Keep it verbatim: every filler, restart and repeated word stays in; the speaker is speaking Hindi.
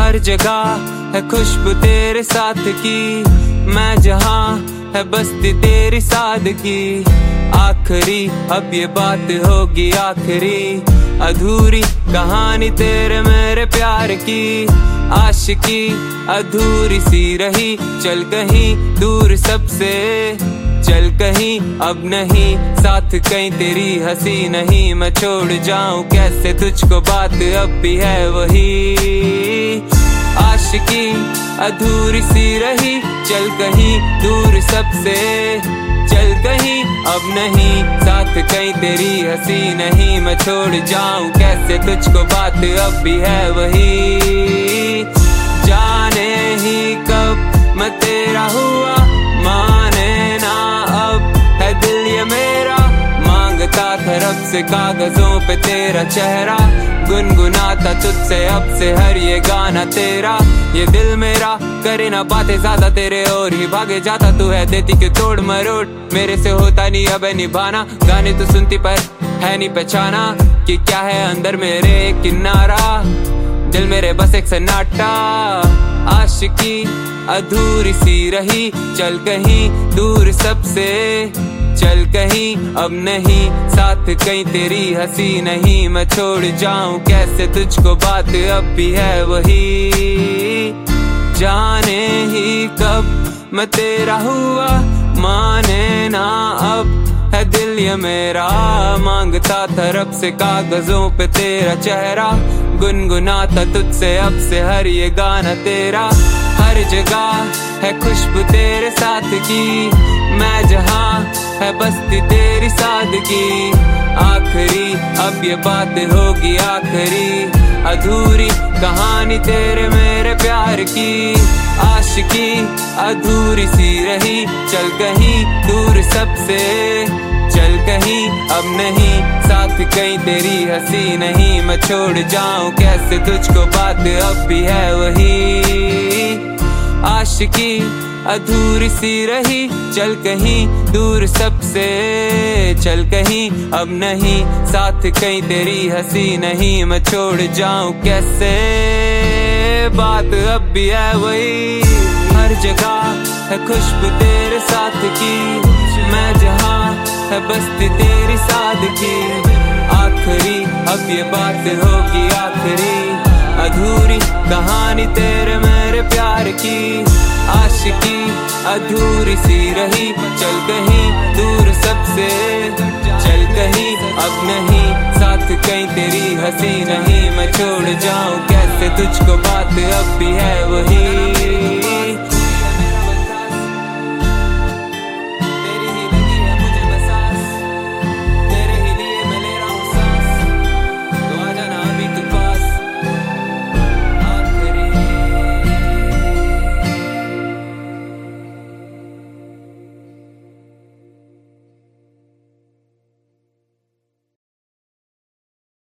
हर जगह है खुशबू तेरे साथ की, मैं जहाँ है बस्ती तेरी सादगी। आखिरी अब ये बात होगी आखिरी, अधूरी कहानी तेरे मेरे प्यार की। आशिकी अधूरी सी रही, चल कहीं दूर सबसे, चल कहीं अब नहीं साथ कहीं तेरी हंसी नहीं। मैं छोड़ जाऊं कैसे तुझको, बात अब भी है वही। आशिकी अधूरी सी रही, चल कहीं दूर सबसे, चल कहीं अब नहीं साथ कहीं तेरी हंसी नहीं। मैं छोड़ जाऊं कैसे तुझको, बात अब भी है वही। जाने ही कब मैं तेरा हुआ, माने ना अब है दिल ये मेरा। मांगता था रब से कागजों पे तेरा चेहरा, गुनगुनाता तुझसे अब से हर ये गाना तेरा। ये दिल मेरा करे ना बातें ज्यादा, तेरे और ही भागे जाता। तू है देती के तोड़ मरोड़, मेरे से होता नहीं अब निभाना। गाने तो सुनती पर है नहीं पहचाना, कि क्या है अंदर मेरे किनारा। दिल मेरे बस एक सन्नाटा, आशिकी अधूरी सी रही, चल कहीं दूर सबसे, चल कहीं अब नहीं साथ कहीं तेरी हंसी नहीं। मैं छोड़ जाऊं कैसे तुझको, बात अब भी है वही। जाने ही कब मैं तेरा हुआ, माने ना अब है दिल ये मेरा। मांगता था रब से कागजों पे तेरा चेहरा, गुनगुनाता तुझसे अब से हर ये गाना तेरा। हर जगह है खुशबू तेरे साथ की, मैं जहाँ है बस्ती तेरी सादगी। आखिरी अब ये बात होगी आखिरी, अधूरी कहानी तेरे मेरे प्यार की। आशिकी अधूरी सी रही, चल कहीं दूर सबसे, चल कहीं अब नहीं साथ कहीं तेरी हंसी नहीं। मैं छोड़ जाऊं कैसे तुझको, बात अब भी है वही। आशिकी अधूरी सी रही, चल कहीं दूर सबसे, चल कहीं अब नहीं साथ कहीं तेरी हंसी नहीं। मैं छोड़ जाऊं कैसे, बात अब भी है वही। हर जगह है खुशबू तेरे साथ की, मैं जहाँ है बस्ती तेरी सादगी। आखिरी अब ये बात होगी आखिरी, अधूरी कहानी तेरे मेरे प्यार की। आशिकी अधूरी सी रही, चल कहीं दूर सबसे, चल कहीं अब नहीं साथ कहीं तेरी हंसी नहीं। मैं छोड़ जाऊं कैसे तुझको, बात अब भी है वही।